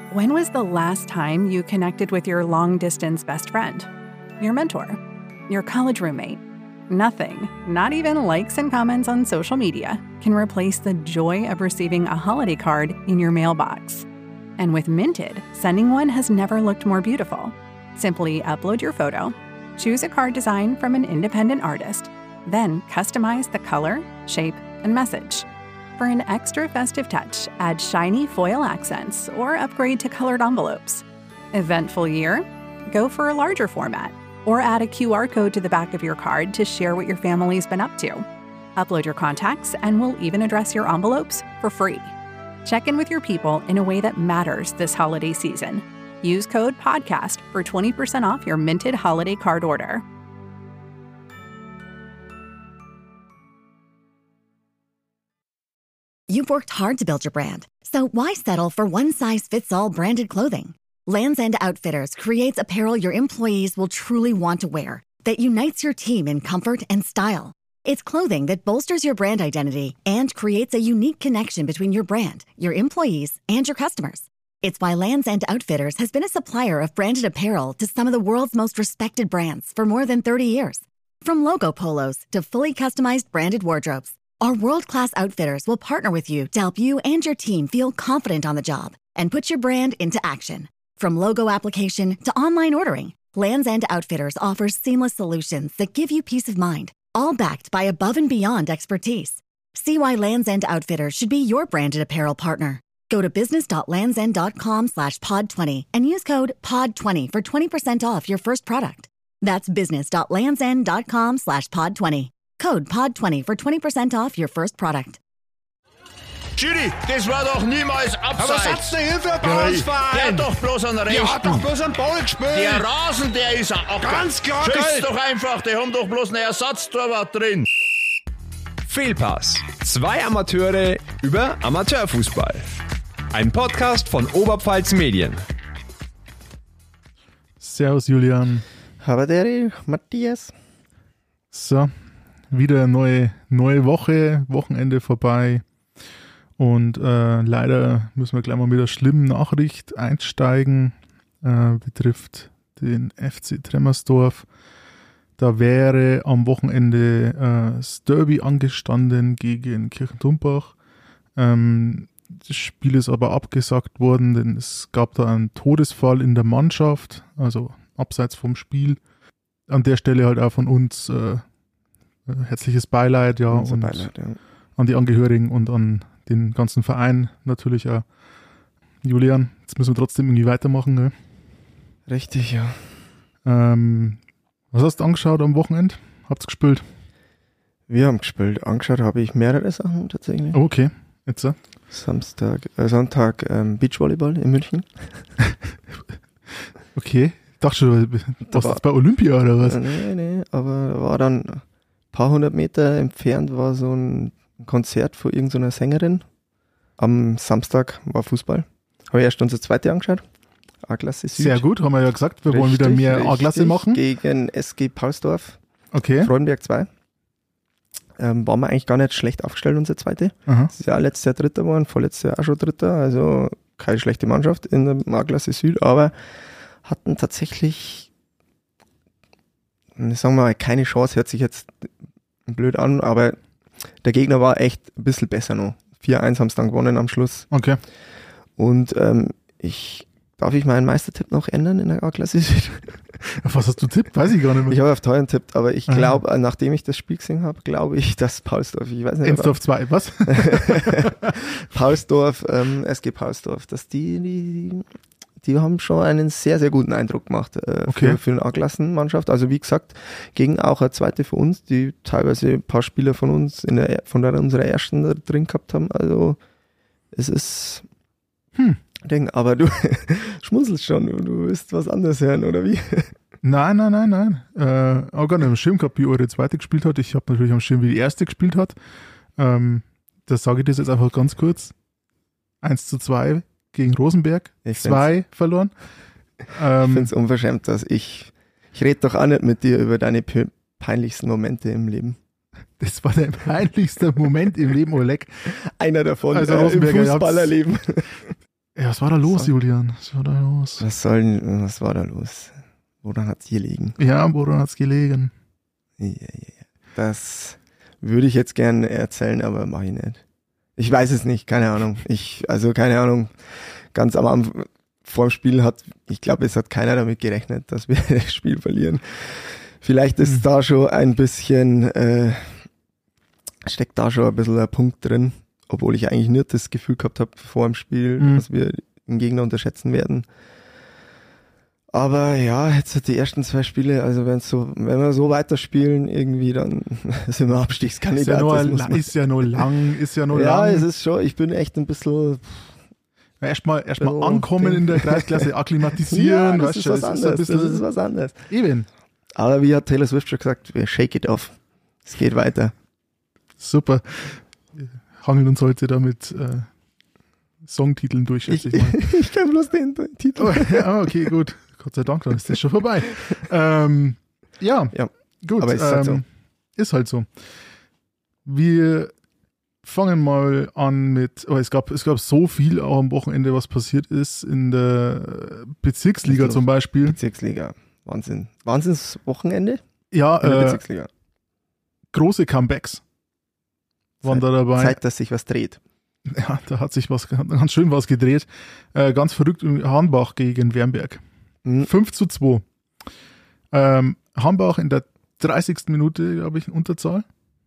When was the last time you connected with your long-distance best friend? Your mentor? Your college roommate? Nothing, not even likes and comments on social media, can replace the joy of receiving a holiday card in your mailbox. And with Minted, sending one has never looked more beautiful. Simply upload your photo, choose a card design from an independent artist, then customize the color, shape, and message. For an extra festive touch, add shiny foil accents or upgrade to colored envelopes. Eventful year? Go for a larger format or add a QR code to the back of your card to share what your family's been up to. Upload your contacts and we'll even address your envelopes for free. Check in with your people in a way that matters this holiday season. Use code PODCAST for 20% off your Minted holiday card order. You've worked hard to build your brand, so why settle for one-size-fits-all branded clothing? Lands' End Outfitters creates apparel your employees will truly want to wear that unites your team in comfort and style. It's clothing that bolsters your brand identity and creates a unique connection between your brand, your employees, and your customers. It's why Lands' End Outfitters has been a supplier of branded apparel to some of the world's most respected brands for more than 30 years. From logo polos to fully customized branded wardrobes, our world-class outfitters will partner with you to help you and your team feel confident on the job and put your brand into action. From logo application to online ordering, Lands' End Outfitters offers seamless solutions that give you peace of mind, all backed by above and beyond expertise. See why Lands' End Outfitters should be your branded apparel partner. Go to business.landsend.com/pod20 and use code POD20 for 20% off your first product. That's business.landsend.com/pod20. Code POD20 for 20% off your first product. Judy, das war doch niemals abseits. Aber was denn hier für ein Bauernverein? Der hat doch bloß einen Rechten. Der hat doch bloß einen Ball gespielt. Der Rasen, der ist ein Acker. Ganz klar, Schieß geil. doch einfach, die haben doch bloß einen Ersatztorwart drin. Fehlpass. 2 Amateure über Amateurfußball. Ein Podcast von Oberpfalz Medien. Servus Julian. Habaderi, Matthias. So, wieder eine neue Woche, Wochenende vorbei. Und leider müssen wir gleich mal mit einer schlimmen Nachricht einsteigen. Betrifft den FC Tremmersdorf. Da wäre am Wochenende das Derby angestanden gegen Kirchentumbach. Das Spiel ist aber abgesagt worden, denn es gab da einen Todesfall in der Mannschaft, also abseits vom Spiel. An der Stelle halt auch von uns herzliches Beileid, ja, und Beileid, ja. An die Angehörigen und an den ganzen Verein natürlich auch. Julian, jetzt müssen wir trotzdem irgendwie weitermachen, ne? Richtig, ja. Was hast du angeschaut am Wochenende? Habt's gespielt? Wir haben gespielt. Angeschaut habe ich mehrere Sachen tatsächlich. Oh, okay, jetzt Sonntag Beachvolleyball in München. Okay, ich dachte schon, warst du jetzt bei Olympia oder was? Nee, aber da war dann ein paar hundert Meter entfernt war so ein Konzert von irgendeiner Sängerin. Am Samstag war Fußball. Habe ich erst unsere zweite angeschaut. A-Klasse Süd. Sehr gut, haben wir ja gesagt, wir wollen wieder mehr A-Klasse machen. Gegen SG Paulsdorf. Okay. Freudenberg 2. Waren wir eigentlich gar nicht schlecht aufgestellt, unsere zweite. Aha. Das ist ja letztes Jahr Dritter geworden, vorletztes Jahr auch schon Dritter. Also keine schlechte Mannschaft in der A-Klasse Süd, aber hatten tatsächlich, sagen wir mal, keine Chance. Hört sich jetzt blöd an, aber der Gegner war echt ein bisschen besser noch. 4-1 haben es dann gewonnen am Schluss. Okay. Und darf ich meinen Meistertipp noch ändern in der A-Klasse Süd? Auf was hast du tippt? Weiß ich gar nicht mehr. Ich habe auf teuren tippt, aber ich glaube, nachdem ich das Spiel gesehen habe, glaube ich, dass Paulsdorf, ich weiß nicht. Ensdorf 2, was? Paulsdorf, SG Paulsdorf, dass die haben schon einen sehr, sehr guten Eindruck gemacht für eine A-Klassenmannschaft. Also wie gesagt, gegen auch eine zweite von uns, die teilweise ein paar Spieler von uns unserer ersten drin gehabt haben. Also es ist Ding, aber du schmunzelst schon, du willst was anderes hören, oder wie? Nein. Auch gar nicht am Schirm gehabt, wie eure zweite gespielt hat. Ich habe natürlich am Schirm, wie die erste gespielt hat. Da sage ich das jetzt einfach ganz kurz. 1:2 gegen Rosenberg, 2 verloren. Ich finde es unverschämt, dass ich rede doch auch nicht mit dir über deine peinlichsten Momente im Leben. Das war der peinlichste Moment im Leben, Oleg. Einer davon, also im Fußballerleben. Ja, was war da los, Julian? Was war da los? Was war da los? Woran hat es gelegen? Ja, woran hat es gelegen? Ja. Das würde ich jetzt gerne erzählen, aber mache ich nicht. Ich weiß es nicht, keine Ahnung. Keine Ahnung. Ganz am Anfang vor dem Spiel ich glaube, es hat keiner damit gerechnet, dass wir das Spiel verlieren. Vielleicht ist da schon ein bisschen, steckt da schon ein bisschen ein Punkt drin, obwohl ich eigentlich nicht das Gefühl gehabt habe vor dem Spiel, dass wir den Gegner unterschätzen werden. Aber ja, jetzt die ersten 2 Spiele, also wenn wir so weiterspielen, irgendwie, dann sind wir Abstiegskandidat. Ist ja nur lang. Ja, es ist schon, ich bin echt ein bisschen... Erstmal ankommen in der Kreisklasse, akklimatisieren. Ja, das ist was anderes. Eben. Aber wie hat Taylor Swift schon gesagt, wir shake it off. Es geht weiter. Super. Wir hangeln uns heute da mit Songtiteln durch, schätze ich mal. Ich kann bloß den Titel. Oh, ja, okay, gut. Gott sei Dank, dann ist das schon vorbei. Ja, gut. Aber ist halt so. Wir fangen mal an mit, es gab so viel auch am Wochenende, was passiert ist in der Bezirksliga zum Beispiel. Bezirksliga, Wahnsinn. Wahnsinnswochenende? Ja, in der Bezirksliga. Große Comebacks waren da dabei. Zeit, dass sich was dreht. Ja, da hat sich ganz schön was gedreht. Ganz verrückt, Hornbach gegen Wernberg. 5:2. Hornbach in der 30. Minute, glaube ich, in Unterzahl.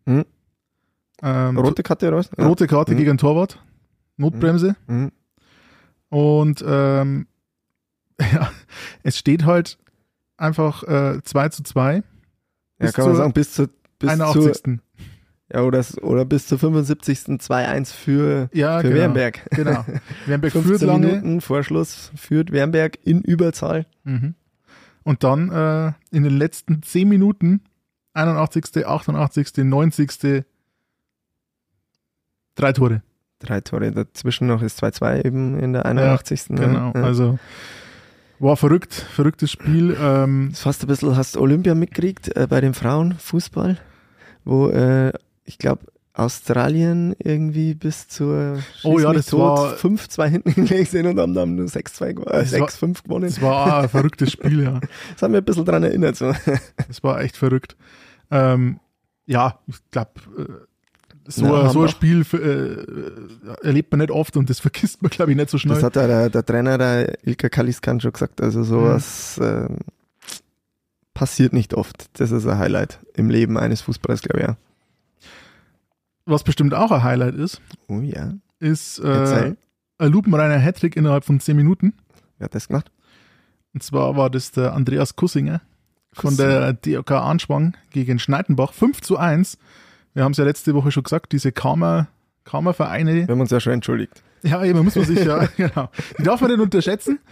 Rote Karte raus? Ja. Rote Karte gegen Torwart. Notbremse. Und es steht halt einfach 2:2. Ja, kann man sagen, bis zur 81. Ja, oder bis zur 75. 2:1 für Wernberg. Genau. Wernberg 15 führt lange. Minuten vor Schluss führt Wernberg in Überzahl. Und dann in den letzten 10 Minuten, 81., 88., 90., 3 Tore. 3 Tore, dazwischen noch ist 2:2 eben in der 81. Ja, genau, also war verrücktes Spiel. Fast ein bisschen, hast du Olympia mitgekriegt bei den Frauen Fußball, wo ich glaube Australien irgendwie bis zur das war 5:2 hinten gelegen sind und haben dann nur 6:5 gewonnen. Das war auch ein verrücktes Spiel, ja. Das hat mich ein bisschen dran erinnert. So. Das war echt verrückt. Ja, ich glaube, so ein Spiel erlebt man nicht oft und das vergisst man, glaube ich, nicht so schnell. Das hat der Trainer, der Ilka Kaliskan, schon gesagt. Also sowas passiert nicht oft. Das ist ein Highlight im Leben eines Fußballers, glaube ich. Ja. Was bestimmt auch ein Highlight ist, ist ein lupenreiner Hattrick innerhalb von 10 Minuten. Wer hat das gemacht? Und zwar war das der Andreas Kussinger von der DOK Anschwang gegen Schneidenbach. 5:1. Wir haben es ja letzte Woche schon gesagt, diese Karma-Vereine. Wir haben uns ja schon entschuldigt. Ja, eben, muss man sich genau. Die darf man nicht unterschätzen.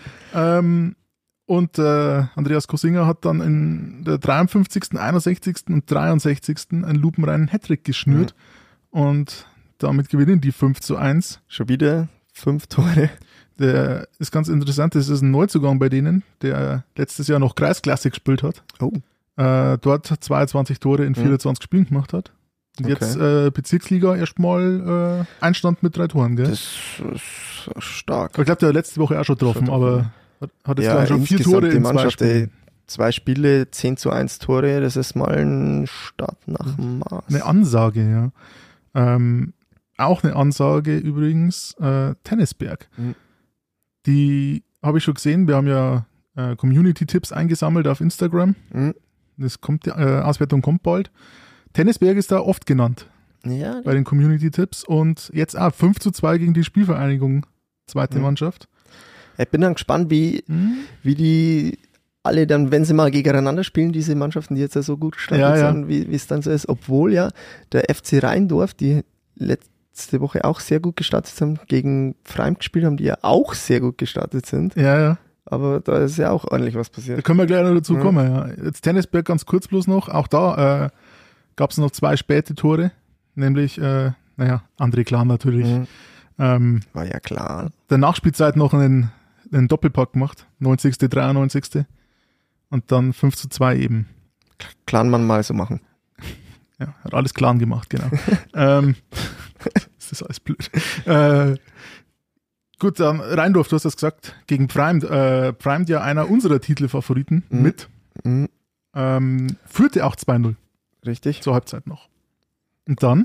Und Andreas Kussinger hat dann in der 53., 61. und 63. einen lupenreinen Hattrick geschnürt. Und damit gewinnen die 5:1. Schon wieder 5 Tore. Der ist ganz interessant, das ist ein Neuzugang bei denen, der letztes Jahr noch Kreisklasse gespielt hat. Dort 22 Tore in 24 Spielen gemacht hat. Und jetzt Bezirksliga erstmal Einstand mit 3 Toren, gell? Das ist stark. Ich glaube, der hat letzte Woche auch schon getroffen, aber hat jetzt schon 4 Tore in 2 Spielen. 2 Spiele, 10:1 Tore, das ist mal ein Start nach Maß. Eine Ansage, ja. Auch eine Ansage übrigens, Tennisberg. Die habe ich schon gesehen, wir haben ja Community-Tipps eingesammelt auf Instagram. Das kommt, die Auswertung kommt bald. Tennisberg ist da oft genannt bei den Community-Tipps und jetzt 5:2 gegen die Spielvereinigung, zweite Mannschaft. Ich bin dann gespannt, wie die alle dann, wenn sie mal gegeneinander spielen, diese Mannschaften, die jetzt ja so gut gestartet sind, wie es dann so ist, obwohl ja der FC Rheindorf, die letzte Woche auch sehr gut gestartet sind, gegen Freim gespielt haben, die ja auch sehr gut gestartet sind. Ja. Aber da ist ja auch ordentlich was passiert. Da können wir gleich noch dazu kommen, ja. Jetzt Tennisberg ganz kurz bloß noch, auch da gab es noch 2 späte Tore, nämlich, André Klan natürlich. War ja klar. Der Nachspielzeit noch einen Doppelpack gemacht, 90., 93. Und dann 5:2 eben. Klan man mal so machen. Ja, hat alles Clan gemacht, genau. Das ist alles blöd. Gut, dann Rheindorf, du hast das gesagt, gegen Primed. Primed ja einer unserer Titelfavoriten mit. Führte auch 2-0. Richtig. Zur Halbzeit noch. Und dann?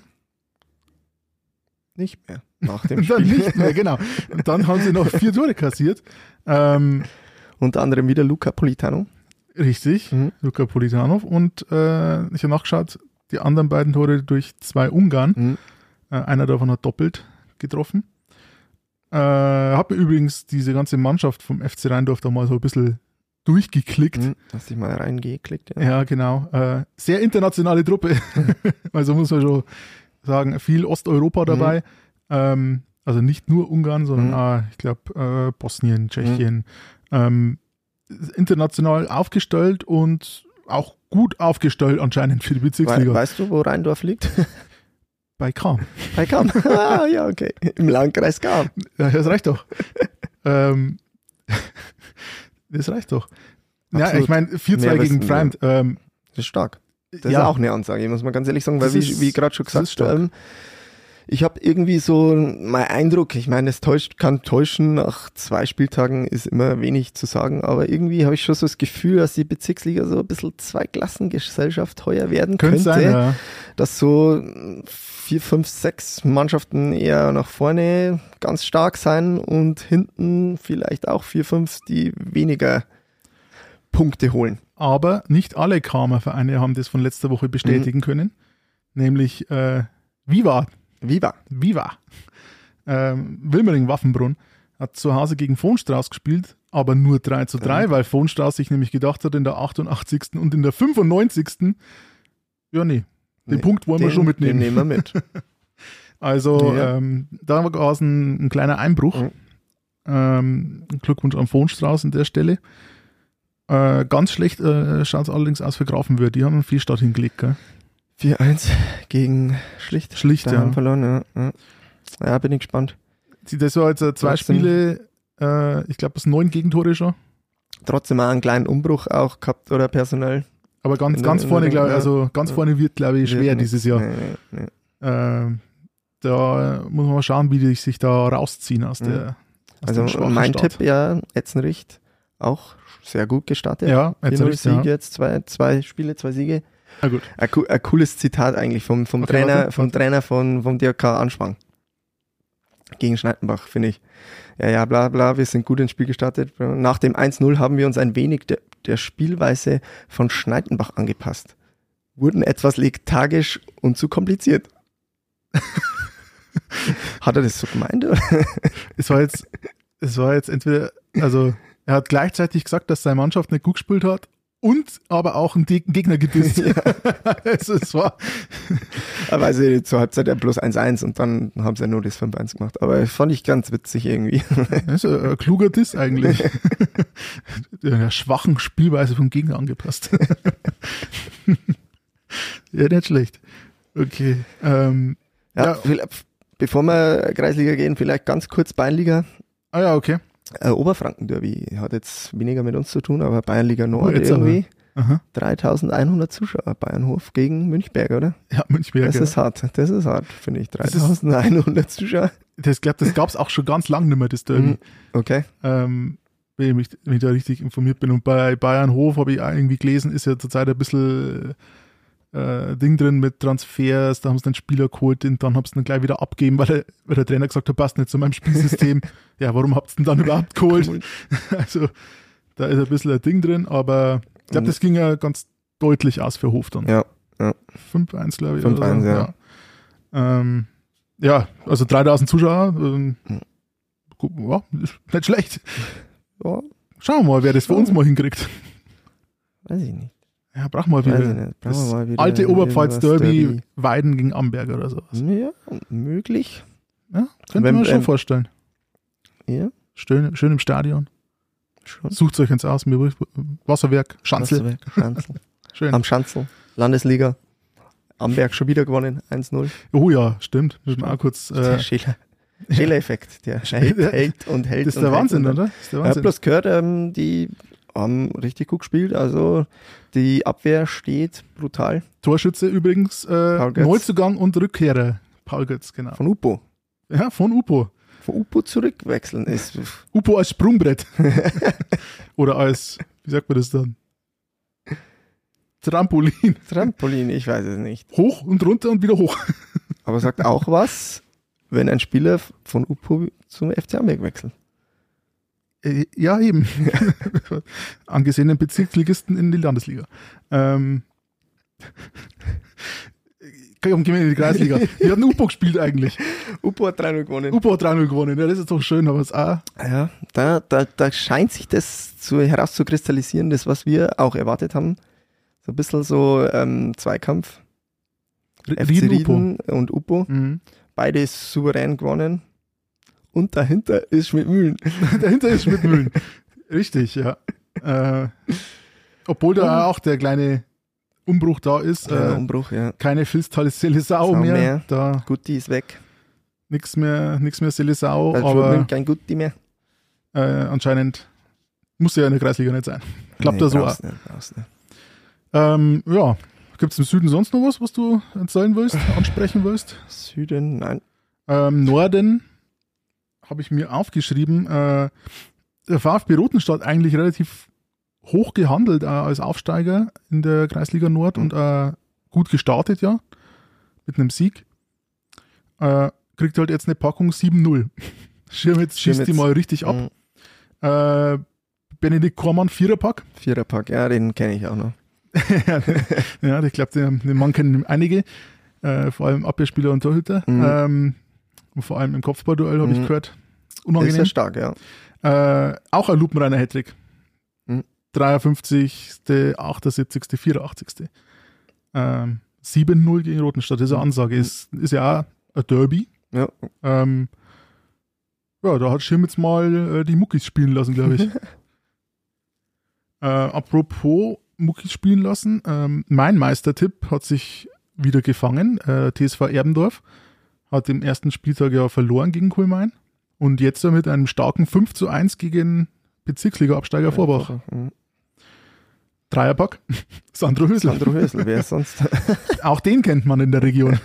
Nicht mehr. Nach dem Dann Spiel. nicht mehr, genau. Und dann haben sie noch 4 Tore kassiert. Unter anderem wieder Luca Politano. Richtig, Luka Politanov. Und ich habe nachgeschaut, die anderen beiden Tore durch 2 Ungarn. Einer davon hat doppelt getroffen. Habe übrigens diese ganze Mannschaft vom FC Rheindorf da mal so ein bisschen durchgeklickt. Hast dich mal reingeklickt, ja. Ja, genau. Sehr internationale Truppe. Also muss man schon sagen, viel Osteuropa dabei. Also nicht nur Ungarn, sondern auch, ich glaube, Bosnien, Tschechien. International aufgestellt und auch gut aufgestellt anscheinend für die Bezirksliga. Weißt du, wo Rheindorf liegt? Bei Cham. Bei Cham. Ah, ja, okay. Im Landkreis Cham. Ja, das reicht doch. Das reicht doch. Absolut. Ja, ich meine, 4-2 gegen Primed. Das ist stark. Das ist auch eine Ansage, muss man ganz ehrlich sagen, weil wie gerade schon gesagt, ich habe irgendwie so mein Eindruck, ich meine, es kann täuschen, nach 2 Spieltagen ist immer wenig zu sagen, aber irgendwie habe ich schon so das Gefühl, dass die Bezirksliga so ein bisschen Zweiklassengesellschaft heuer werden könnte. Sein, ja. Dass so 4, 5, 6 Mannschaften eher nach vorne ganz stark sein und hinten vielleicht auch 4, 5, die weniger Punkte holen. Aber nicht alle Kramer-Vereine haben das von letzter Woche bestätigen können, nämlich Viva. Wilmering-Waffenbrunn hat zu Hause gegen Vonstraß gespielt, aber nur 3-3, weil Vonstraß sich nämlich gedacht hat in der 88. und in der 95. Ja, den Punkt wollen wir schon mitnehmen. Den nehmen wir mit. Also da war es ein kleiner Einbruch. Glückwunsch an Vonstraß an der Stelle. Ganz schlecht schaut es allerdings aus für Grafenwörth. Die haben einen Fehlstart hingelegt, gell? 4-1 gegen Schlicht. Schlicht, ja. Haben verloren, ja, bin ich gespannt. Das war jetzt 2 Spiele, ich glaube, das 9 Gegentore schon. Trotzdem auch einen kleinen Umbruch auch gehabt, oder personell. Aber ganz vorne, glaube ich, vorne wird, glaube ich, schwer dieses Jahr. Nee. Da muss man mal schauen, wie die sich da rausziehen aus der Also mein Tipp, ja, Etzenricht auch sehr gut gestartet. Ja, Etzenricht, Sieg jetzt, 2 Spiele, 2 Siege. Ja, gut. Ein cooles Zitat eigentlich vom Trainer vom DRK Anspang gegen Schneidenbach, finde ich. Ja, bla bla, wir sind gut ins Spiel gestartet. Nach dem 1-0 haben wir uns ein wenig der Spielweise von Schneidenbach angepasst. Wurden etwas lethargisch und zu kompliziert. Hat er das so gemeint, oder? Es war jetzt entweder, also er hat gleichzeitig gesagt, dass seine Mannschaft nicht gut gespielt hat und aber auch einen Gegner gedisst. Ja. Also es war... Aber also zur Halbzeit ja bloß 1-1 und dann haben sie ja nur das 5-1 gemacht. Aber das fand ich ganz witzig irgendwie. Das ist ein kluger Diss eigentlich. Der schwachen Spielweise vom Gegner angepasst. Ja, nicht schlecht. Okay. Bevor wir Kreisliga gehen, vielleicht ganz kurz Bayernliga. Ah ja, okay. Oberfranken-Derby hat jetzt weniger mit uns zu tun, aber Bayernliga Nord irgendwie. 3.100 Zuschauer, Bayernhof gegen Münchberg, oder? Ja, Münchberg. Das ist hart, finde ich. 3.100 Zuschauer. Ich glaube, das gab es auch schon ganz lange nicht mehr, das Derby. Okay. Wenn ich da richtig informiert bin. Und bei Bayernhof habe ich auch irgendwie gelesen, ist ja zurzeit ein bisschen Ding drin mit Transfers, da haben sie einen Spieler geholt und dann haben sie ihn gleich wieder abgegeben, weil der Trainer gesagt hat, passt nicht zu meinem Spielsystem. Ja, warum habt ihr ihn dann überhaupt geholt? Also da ist ein bisschen ein Ding drin, aber ich glaube, das ging ja ganz deutlich aus für Hof dann. Ja. 5-1, glaube ich. 5-1, ja. Ja, also 3.000 Zuschauer, ist nicht schlecht. Ja. Schauen wir mal, wer das für uns mal hinkriegt. Weiß ich nicht. Ja, brauchen wir wieder das alte Oberpfalz-Derby Weiden gegen Amberg oder sowas. Ja, möglich. Ja, könnte man schon vorstellen. Ja. Schön im Stadion. Schon. Sucht euch eins aus. Wasserwerk, Schanzel. Schön. Am Schanzel. Landesliga. Amberg schon wieder gewonnen, 1-0. Oh ja, stimmt. Das ist auch kurz. Der Schäler-Effekt. Der hält. Das ist der Wahnsinn, oder? Ich habe bloß gehört, die haben richtig gut gespielt, also die Abwehr steht brutal. Torschütze übrigens, Neuzugang und Rückkehrer, Paul Götz, genau. Von Upo. Ja, von Upo. Von Upo zurückwechseln ist. Upo als Sprungbrett. Oder als, wie sagt man das dann? Trampolin, ich weiß es nicht. Hoch und runter und wieder hoch. Aber sagt auch was, wenn ein Spieler von Upo zum FC Amberg wechselt. Ja, eben. Angesehenen Bezirksligisten in die Landesliga. Komm, gehen wir in die Kreisliga. Wie hat ein Upo gespielt eigentlich? Upo hat 3-0 gewonnen. Upo hat 3-0 gewonnen, ja, das ist doch schön, aber es auch. Ja, da scheint sich das herauszukristallisieren, das, was wir auch erwartet haben. So ein bisschen so Zweikampf. FC Rieden und Upo. Mhm. Beide souverän gewonnen. Und dahinter ist Schmidtmühlen. Dahinter ist Schmidtmühlen. Richtig, ja. Obwohl da auch der kleine Umbruch da ist. Umbruch, ja. Keine Filztal Seleção mehr. Da Gutti ist weg. Nix mehr Seleção. Aber kein Gutti mehr. Anscheinend muss ja in der Kreisliga nicht sein. Klappt da so auch. Nicht. Ja, gibt es im Süden sonst noch was du erzählen willst, ansprechen willst? Süden, nein. Norden habe ich mir aufgeschrieben. Der VfB Rothenstadt eigentlich relativ hoch gehandelt als Aufsteiger in der Kreisliga Nord und gut gestartet, ja, mit einem Sieg. Kriegt halt jetzt eine Packung 7-0. Schirmitz schießt die mal richtig ab. Benedikt Kormann, Viererpack. Viererpack, ja, den kenne ich auch noch. Ja, ich glaube, den Mann kennen einige, vor allem Abwehrspieler und Torhüter. Und vor allem im Kopfballduell habe ich gehört. Unangenehm. Ist ja stark, ja. Auch ein lupenreiner Hattrick. 53., 78., 84. 7-0 gegen Rothenstadt, das ist eine Ansage. Ist ja auch ein Derby. Ja. Ja, da hat Schirmitz mal die Muckis spielen lassen, glaube ich. Apropos Muckis spielen lassen, mein Meistertipp hat sich wieder gefangen. TSV Erbendorf hat im ersten Spieltag ja verloren gegen Kulmain und jetzt mit einem starken 5-1 gegen Bezirksliga-Absteiger Vorbach. Dreierpack, Sandro Hösel. Wer ist sonst? Auch den kennt man in der Region.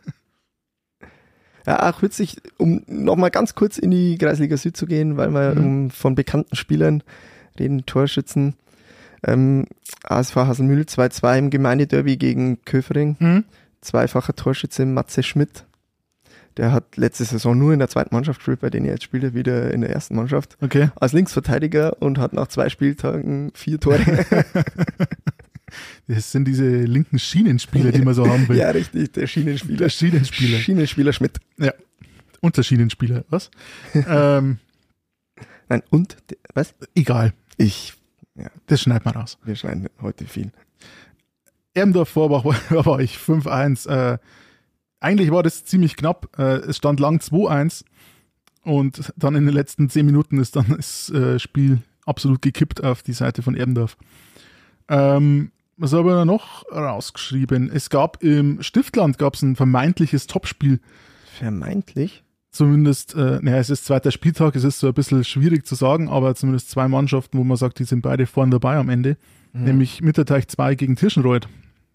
Ja, auch witzig, um nochmal ganz kurz in die Kreisliga Süd zu gehen, weil wir von bekannten Spielern reden, Torschützen. ASV Haselmühl 2-2 im Gemeindederby gegen Köfering. Zweifacher Torschütze Matze Schmidt. Der hat letzte Saison nur in der zweiten Mannschaft gespielt, bei denen er jetzt spielt er wieder in der ersten Mannschaft. Okay. Als Linksverteidiger und hat nach 2 Spieltagen 4 Tore. Das sind diese linken Schienenspieler, die man so haben will. Ja, richtig, der Schienenspieler. Der Schienenspieler. Schienenspieler Schmidt. Ja. Und der Schienenspieler, was? Nein, und, was? Egal. Ja. Das schneiden wir raus. Wir schneiden heute viel. Erbendorf Vorbach war ich 5-1. Eigentlich war das ziemlich knapp. Es stand lang 2-1 und dann in den letzten 10 Minuten ist dann das Spiel absolut gekippt auf die Seite von Erbendorf. Was habe ich noch rausgeschrieben? Es gab im Stiftland ein vermeintliches Topspiel. Vermeintlich? Zumindest, es ist zweiter Spieltag, es ist so ein bisschen schwierig zu sagen, aber zumindest 2 Mannschaften, wo man sagt, die sind beide vorne dabei am Ende. Nämlich Mitterteich 2 gegen Tirschenreuth.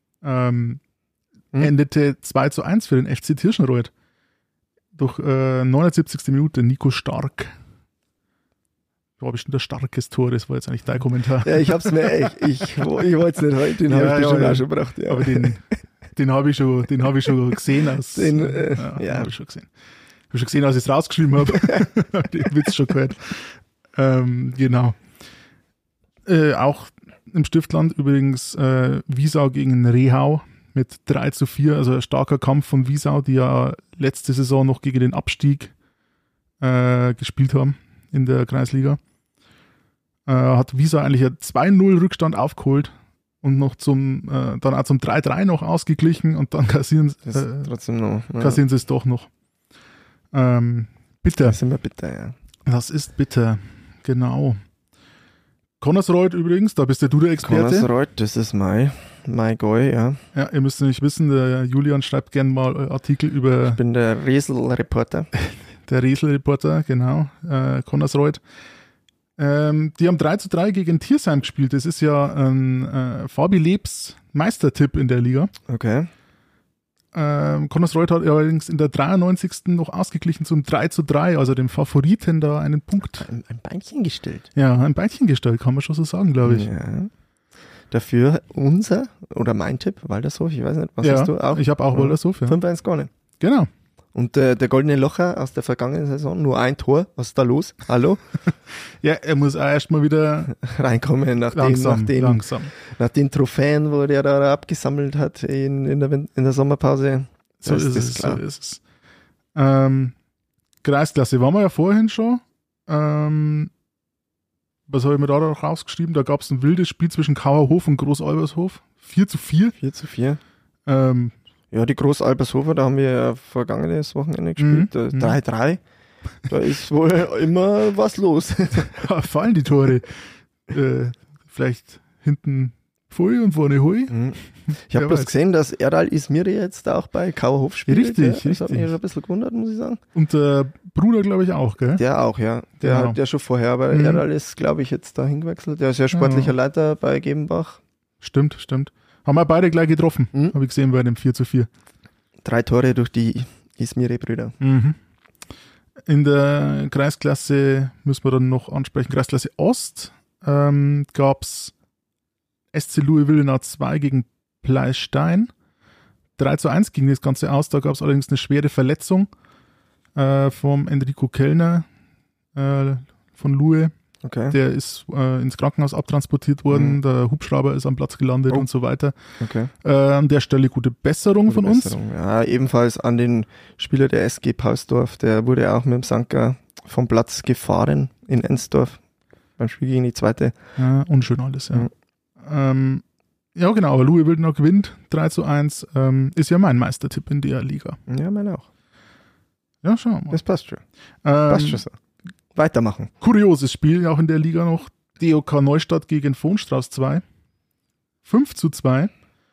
Endete 2-1 für den FC Tirschenreuth. Durch 79. Minute Nico Stark. Da habe ich schon ein starkes Tor, das war jetzt eigentlich dein Kommentar. Ja, ich hab's mir echt, ich wollte es nicht heute, den habe ich dir schon auch schon gebracht. Ja. Aber den habe ich schon gesehen. Habe ich schon gesehen. Habe schon gesehen, als ich es rausgeschrieben habe. Den Witz schon gehört. Genau. Auch im Stiftland übrigens Wiesau gegen Rehau mit 3-4, also ein starker Kampf von Wiesau, die ja letzte Saison noch gegen den Abstieg gespielt haben in der Kreisliga. Hat Wiesau eigentlich einen 2-0 Rückstand aufgeholt und noch dann auch zum 3-3 noch ausgeglichen und dann kassieren sie es doch noch. Bitter. Das sind wir bitter, ja. Das ist bitter, genau. Connersreuth übrigens, da bist ja du der Experte. Connersreuth, das ist mein Goy, ja. Ja, ihr müsst nämlich wissen, der Julian schreibt gerne mal Artikel über... Ich bin der Resel-Reporter. Der Resel-Reporter, genau. Connersreuth. Die haben 3-3 gegen Thiersheim gespielt. Das ist ja ein Fabi Lebs Meistertipp in der Liga. Okay. Connersreuth hat allerdings in der 93. noch ausgeglichen zum 3:3, also dem Favoriten da einen Punkt. Ein Beinchen gestellt. Ja, ein Beinchen gestellt, kann man schon so sagen, glaube ich. Ja. Dafür unser, oder mein Tipp, Waldershof, ich weiß nicht, was hast du auch? Ich habe auch Waldershof, ja. 5-1 gewonnen. Genau. Und der goldene Locher aus der vergangenen Saison, nur ein Tor, was ist da los? Hallo? Ja, er muss auch erstmal wieder reinkommen nach den Trophäen, wo der da abgesammelt hat in der Sommerpause. So ist es, klar. So ist es. Kreisklasse waren wir ja vorhin schon. Was habe ich mir da noch rausgeschrieben? Da gab es ein wildes Spiel zwischen Kauerhof und Großalbershof. 4:4. 4:4. Ja, die Großalbershofer, da haben wir ja vergangenes Wochenende gespielt. 3:3. Da ist wohl immer was los. Ja, fallen die Tore. Vielleicht hinten Pfui und vorne Hui. Ich habe bloß gesehen, dass Erdal Izmiri jetzt auch bei Kauerhof spielt. Richtig. Das hat mich schon ein bisschen gewundert, muss ich sagen. Und der Bruder, glaube ich, auch, gell? Der auch, ja. Der hat ja schon vorher, aber Erdal ist, glaube ich, jetzt da hingewechselt. Der ist ja sportlicher Leiter bei Gebenbach. Stimmt. Haben wir beide gleich getroffen, habe ich gesehen bei dem 4:4. 3 Tore durch die Izmiri-Brüder. In der Kreisklasse müssen wir dann noch ansprechen, Kreisklasse Ost gab es SC Louisville 2 gegen Pleistein. 3:1 ging das Ganze aus, da gab es allerdings eine schwere Verletzung vom Enrico Kellner von Louis. Okay. Der ist ins Krankenhaus abtransportiert worden, der Hubschrauber ist am Platz gelandet und so weiter. Okay. An der Stelle gute Besserung von uns. Ja, ebenfalls an den Spieler der SG Pausdorf, der wurde auch mit dem Sanker vom Platz gefahren in Ensdorf beim Spiel gegen die zweite. Ja, unschön alles, ja. Ja, genau, aber Louis Wildner gewinnt 3:1, ist ja mein Meistertipp in der Liga. Ja, mein auch. Ja, schauen wir mal. Das passt schon. Passt schon so. Weitermachen. Kurioses Spiel, auch in der Liga noch. DOK Neustadt gegen Vonstrauß 2. 5:2.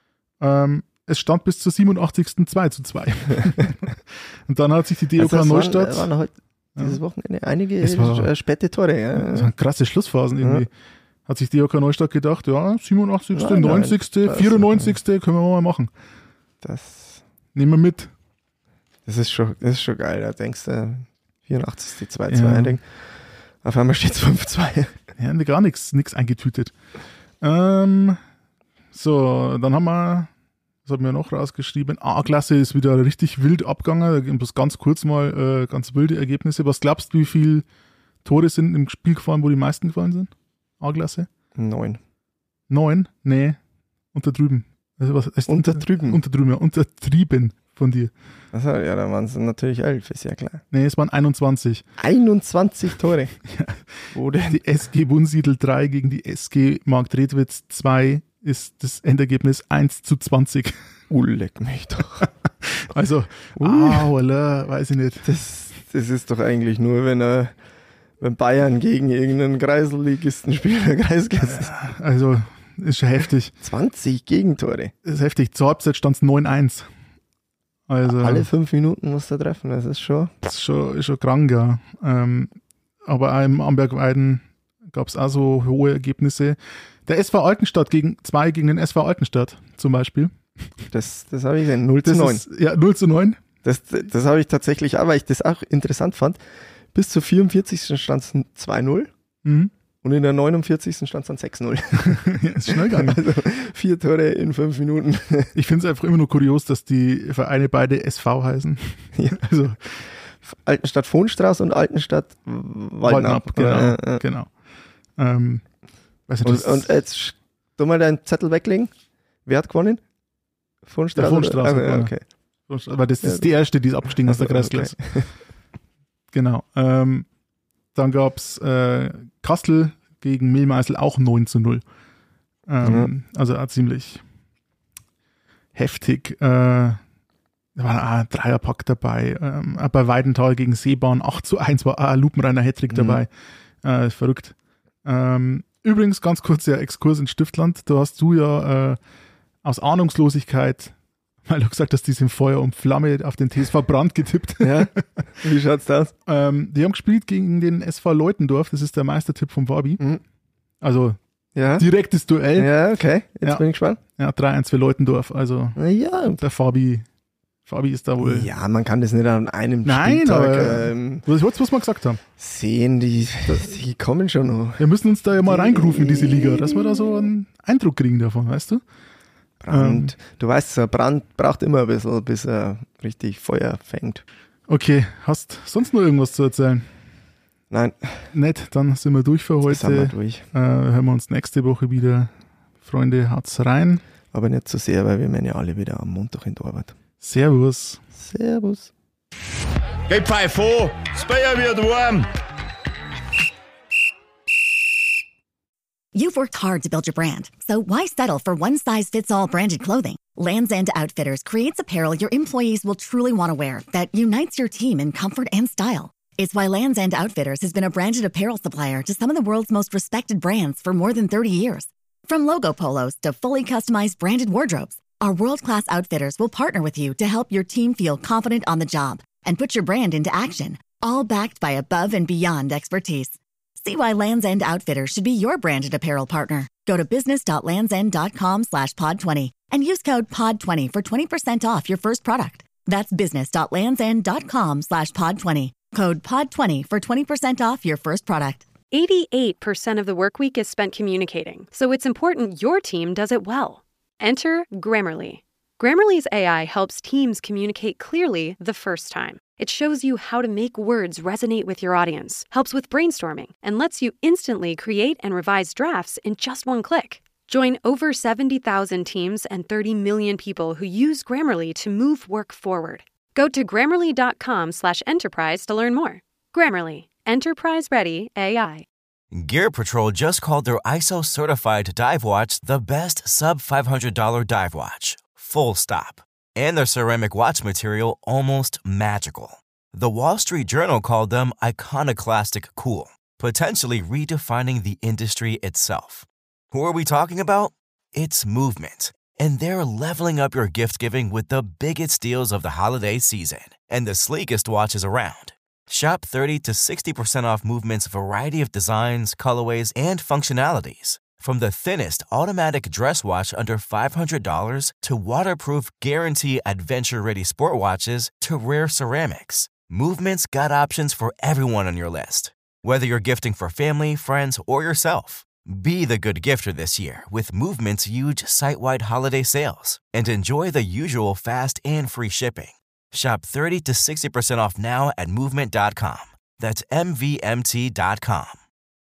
Es stand bis zur 87. 2:2. Und dann hat sich die DOK Neustadt... waren heute dieses Wochenende einige späte Tore. Ja. Das waren krasse Schlussphasen irgendwie. Hat sich DOK Neustadt gedacht, ja, 87., 90., 94. können wir mal machen. Das nehmen wir mit. Das ist schon geil. Da denkst du, 84. 2:2. Auf einmal steht es 5:2. Ja, gar nichts eingetütet. So, dann haben wir, was haben wir noch rausgeschrieben? A-Klasse ist wieder richtig wild abgegangen. Da gibt es ganz kurz mal ganz wilde Ergebnisse. Was glaubst du, wie viele Tore sind im Spiel gefallen, wo die meisten gefallen sind? A-Klasse? 9. 9? Nee, unter drüben. Also was heißt unter drüben? Unter drüben, ja. Untertrieben von dir. Achso, ja, da waren es natürlich 11, ist ja klar. Nee, es waren 21. 21 Tore? Ja. Wo denn? Die SG Wunsiedel 3 gegen die SG Marktredwitz 2 ist das Endergebnis 1:20. Leck mich doch. Also, weiß ich nicht. Das ist doch eigentlich nur, wenn Bayern gegen irgendeinen Kreiselligisten spielt, Kreisklasse. Also, ist schon heftig. 20 Gegentore. Das ist heftig. Zur Halbzeit stand es 9:1. Also, alle 5 Minuten musst du treffen, das ist schon krank, ja. Aber auch im Ambergweiden gab es auch so hohe Ergebnisse. Der SV Altenstadt gegen den SV Altenstadt zum Beispiel. Das habe ich gesehen, 0:9. Ja, 0:9. Das habe ich tatsächlich auch, weil ich das auch interessant fand. Bis zur 44. stand es 2:0 und in der 49. stand es dann 6:0. Ja, ist schnell gegangen. Also 4 Tore in 5 Minuten. Ich finde es einfach immer nur kurios, dass die Vereine beide SV heißen. Ja. Also Altenstadt Vonstrauß und Altenstadt Waldnab. Genau. Weiß nicht, und jetzt tu mal deinen Zettel weglegen. Wer hat gewonnen? Vonstrauß? Vonstrauß. Okay. Aber das ist die erste, die ist abgestiegen aus der Kreisklasse. Okay. Genau. Dann gab es Kastel gegen Mehlmeißel auch 9:0. Also auch ziemlich heftig. Da war ein Dreierpack dabei. Bei Weidenthal gegen Seebahn 8:1 war ein lupenreiner Hattrick dabei. Verrückt. Übrigens, ganz kurzer Exkurs in Stiftland. Da hast du ja aus Ahnungslosigkeit, weil du gesagt hast, die sind Feuer und Flamme auf den TSV Brand getippt. Ja. Wie schaut's da aus? Die haben gespielt gegen den SV Leutendorf. Das ist der Meistertipp vom Fabi. Also direktes Duell. Ja, okay. Jetzt bin ich gespannt. Ja, 3:1 für Leutendorf. Also ja. der Fabi Fabi ist da wohl... Ja, man kann das nicht an einem Nein, Spieltag aber was wir gesagt haben. sehen, die kommen schon noch. Wir müssen uns da ja mal reingerufen in diese Liga, dass wir da so einen Eindruck kriegen davon, weißt du? Brand, du weißt, so Brand braucht immer ein bisschen, bis er richtig Feuer fängt. Okay, hast sonst noch irgendwas zu erzählen? Nein. Nett, dann sind wir durch für heute. Sind wir durch. Hören wir uns nächste Woche wieder. Freunde, haut's rein. Aber nicht zu sehr, weil wir werden ja alle wieder am Montag in die Arbeit. Servus. Servus. Geh Pfeif an, das Bier wird warm. You've worked hard to build your brand, so why settle for one-size-fits-all branded clothing? Lands' End Outfitters creates apparel your employees will truly want to wear that unites your team in comfort and style. It's why Lands' End Outfitters has been a branded apparel supplier to some of the world's most respected brands for more than 30 years. From logo polos to fully customized branded wardrobes, our world-class outfitters will partner with you to help your team feel confident on the job and put your brand into action, all backed by above and beyond expertise. See why Lands' End Outfitters should be your branded apparel partner. Go to business.landsend.com/pod20 and use code POD20 for 20% off your first product. That's business.landsend.com/pod20. Code POD20 for 20% off your first product. 88% of the work week is spent communicating, so it's important your team does it well. Enter Grammarly. Grammarly's AI helps teams communicate clearly the first time. It shows you how to make words resonate with your audience, helps with brainstorming, and lets you instantly create and revise drafts in just one click. Join over 70,000 teams and 30 million people who use Grammarly to move work forward. Go to Grammarly.com/enterprise to learn more. Grammarly, enterprise-ready AI. Gear Patrol just called their ISO-certified dive watch the best sub-$500 dive watch. Full stop. And their ceramic watch material almost magical. The Wall Street Journal called them iconoclastic cool, potentially redefining the industry itself. Who are we talking about? It's Movement. And they're leveling up your gift giving with the biggest deals of the holiday season and the sleekest watches around. Shop 30 to 60% off Movement's variety of designs, colorways, and functionalities. From the thinnest automatic dress watch under $500 to waterproof guarantee adventure-ready sport watches to rare ceramics, Movement's got options for everyone on your list. Whether you're gifting for family, friends, or yourself, be the good gifter this year with Movement's huge site-wide holiday sales and enjoy the usual fast and free shipping. Shop 30 to 60% off now at Movement.com. That's MVMT.com.